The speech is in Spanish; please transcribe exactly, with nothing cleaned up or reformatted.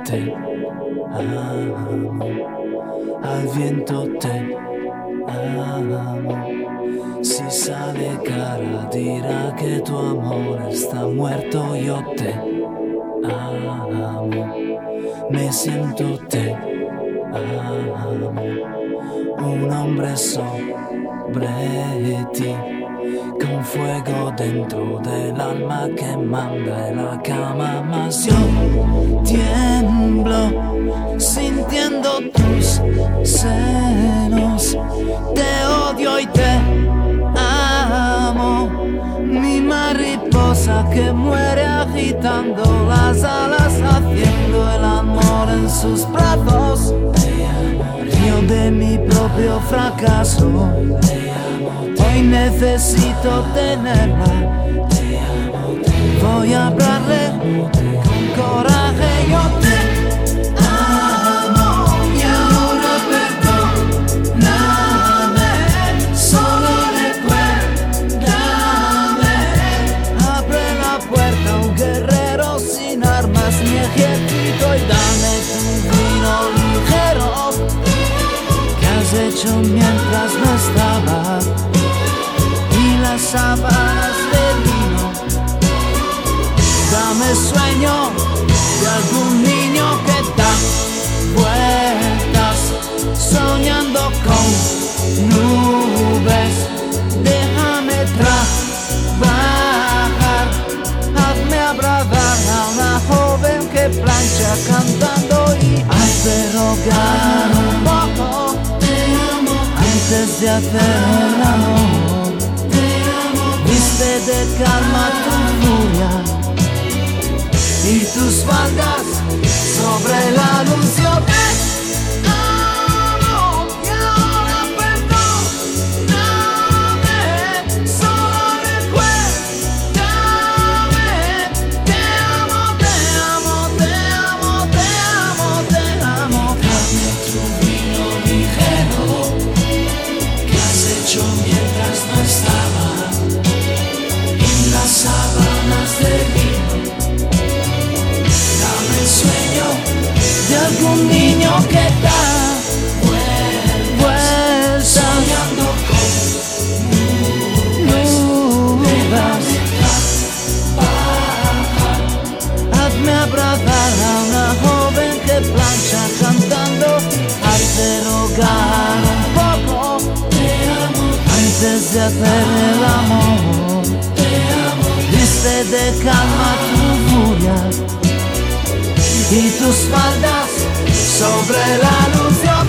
te amo, al viento te amo. Si sale cara dirá que tu amor está muerto. Yo te amo, me siento te amo, un hombre sobre ti, con fuego dentro del alma que manda en la cama. Mas yo tiemblo sintiendo tus senos, te odio y te amo, mi mariposa que muere agitando las alas, haciendo el amor en sus brazos. Río de mi propio fracaso, hoy necesito tenerla. Voy a hablarle con coraje. Yo te amo y ahora perdóname, solo recuérdame. Abre la puerta a un guerrero sin armas ni ejército y dame tu vino ligero que has hecho mientras no estaba, y las sábanas de lino. Dame sueño de algún niño que da vueltas soñando con nubes. Déjame trabajar, hazme abrazar a una joven que plancha cantando y hazte rogar un poco antes de hacer el amor. Viste de calma tu furia y tus faldas sobre la luz. Yo te amo y ahora perdóname, solo recuérdame. Te amo, te amo, te amo, te amo, te amo. Dame tu vino ligero que has hecho mientras no estaba, en las sábanas de vino. Sueño de algún niño que da vueltas soñando con nubes. Hazme abrazar a una joven que plancha cantando, hazte rogar un poco antes de hacer el amor. Viste de calma tu furia y tus faldas sobre la luz.